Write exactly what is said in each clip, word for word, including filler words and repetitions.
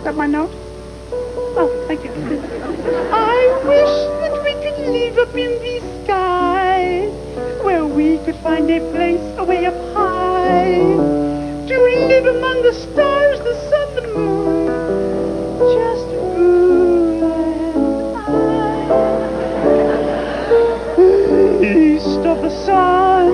that my note? Oh, thank you. I wish that we could live up in the sky, where we could find a place away up high, to live among the stars, the sun, the moon, just you and I. East of the sun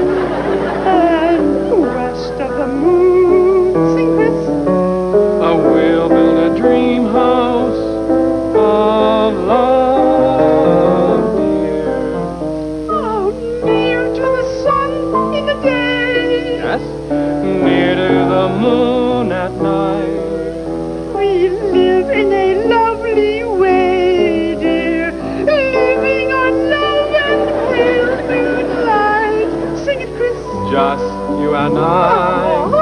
and west of the moon. Sing, Chris. I will build a dream house of love, dear. Oh, near to the sun in the day. Yes? Near to the moon at night. We live in a lovely way, dear, living on love and real moonlight. Sing it, Chris. Just you and I. Oh,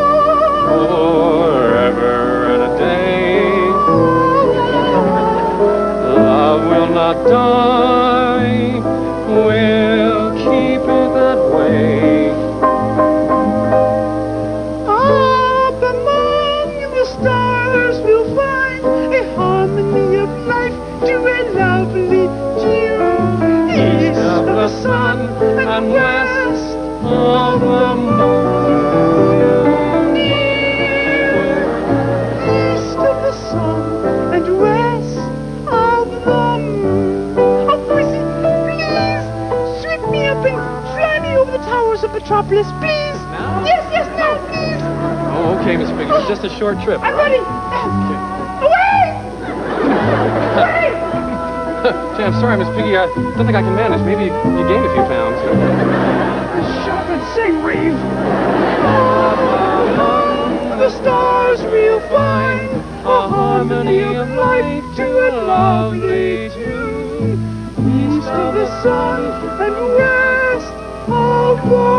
Forever and a day. Love will not die. We'll keep it that way. up among the stars we'll find a harmony of life to a lovely tune. East of the sun and west of the moon. East of the sun and west of the moon. Oh, Prissy, please sweep me up and fly me over the towers of Metropolis, please. Now? Yes, yes, now, please. Oh, okay, Miss Piggy. It's just a short trip. I'm all right? ready. Away! Away! Gee, I'm sorry, Miss Piggy. I don't think I can manage. Maybe you gained a few pounds. Shut up and sing, Reeve. Among the stars we'll find a harmony of life to a lovely tune. East of the sun and west of the